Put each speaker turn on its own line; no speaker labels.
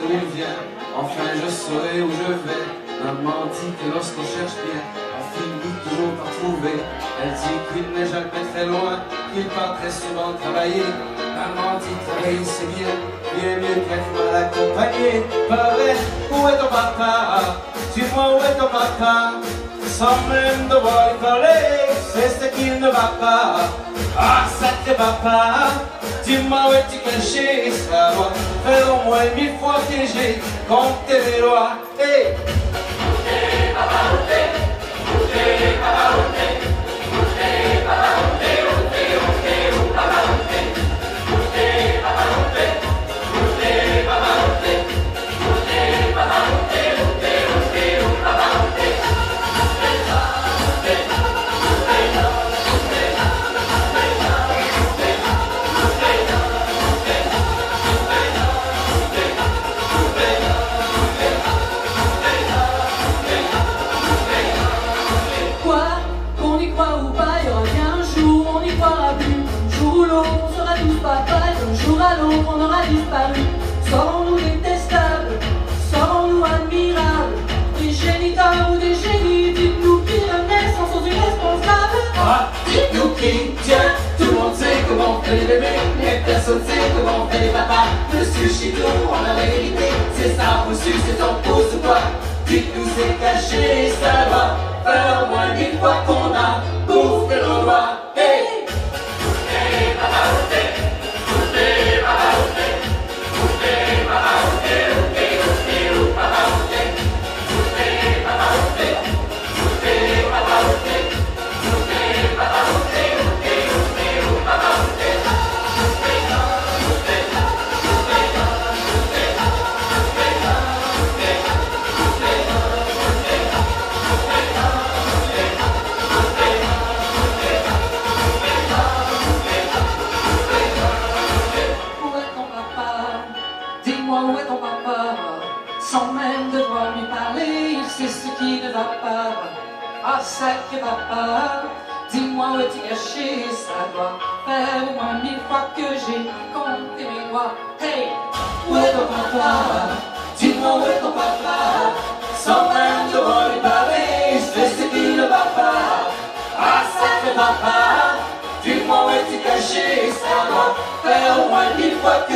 d'où il vient. Enfin je saurai où je vais. Maman dit que lorsqu'on cherche bien, on finit toujours par trouver. Elle dit qu'il n'est jamais très loin, qu'il part très souvent travailler. Maman dit travailler c'est bien, bien mieux qu'être mal accompagné. Pas vrai, où est ton papa? Dis-moi où est ton papa? Sans même devoir lui parler, c'est ce qu'il ne va pas. Ah sacré papa, dis-moi où es-tu caché? Ça doit faire au moins 1000 fois que j'ai compté mes lois. Hey.
On sera tous papa, d'un jour à l'autre on aura disparu. Serons-nous détestables, serons-nous admirables, des géniteurs ou des génies? Dites-nous qui renaît sans sont irresponsables.
Ah, dites-nous qui, tiens, tout le monde sait comment on fait les bébés, mais personne sait comment on fait les papas. Monsieur Chidou, on a la vérité, c'est ça reçu, c'est ton pouce ou toi. Dites-nous c'est caché, ça va faire au moins 1000 fois qu'on a bouffé nos lois. Hey!
Dis-moi où est ton papa? Sans même devoir lui parler, il sait ce qui ne va pas. Ah sacré papa, dis-moi où es-tu caché? Ça doit faire au moins 1000 fois que j'ai compté mes doigts. Hey!
Où est ton papa? Dis-moi où est ton papa? Sans même devoir lui parler, il sait ce qui ne va pas. Ah sacré papa, dis-moi où es-tu caché? Ça doit faire au moins 1000 fois